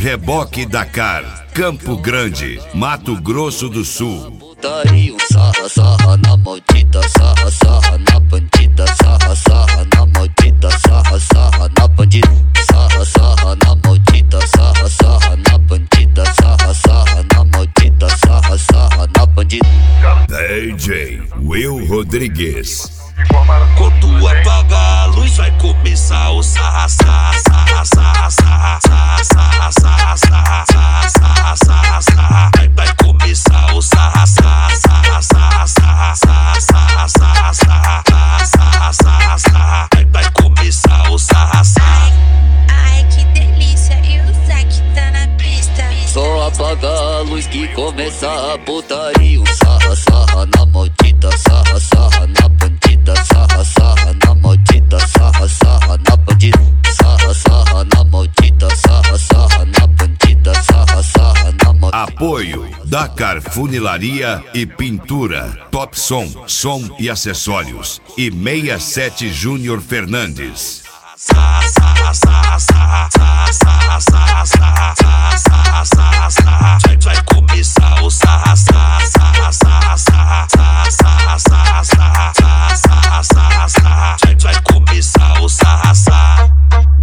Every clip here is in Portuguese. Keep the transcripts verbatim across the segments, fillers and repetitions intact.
Reboque Dakar, Campo Grande, Mato Grosso do Sul. Putaria, sarra, sarra na maldita, sarra, sarra na bandida, sarra, sarra na maldita, sarra, sarra na bandida, sarra, sarra na maldita, sarra, sarra na bandida, sarra, sarra na maldita, sarra, sarra na bandida. D J Will Rodrigues. Quando apagar a luz vai começar o sarra, sarra, sarra, sarra, sarra, sarra, sarra, sarra, sarra, sarra, sarra, sarra. Vai começar o sarra, sarra, sarra, sarra, sarra, sarra, sarra, sarra, sarra, sarra, sarra, sarra. Vai começar o sarra, sarra. Ai, que delícia, e o Zack tá na pista. Só apagar a luz que começa a putaria, sarra, sarra na maldita, sarra, sarra na bandida, sarra, sarra na maldita, sarra, sarra na bandida, sarra, sarra na maldita, sarra, sarra na bandida, sarra, sarra na maldita. Apoio Dakar Funilaria e Pintura, Top Som, som e acessórios e sessenta e sete Júnior Fernandes. Sarra, sarra, sarra, sarra, sarra, sarra, sarra, sarra, sarra, sarra, sarra. Vai começar o sarra, sarra, sarra, sarra, sarra, sarra, sarra, sarra, sarra, sarra, sarra. Vai começar o sarra, sarra.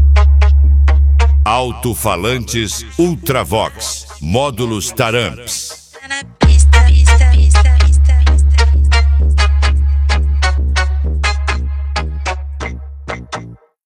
Alto-falantes Ultravox, módulos Taramps.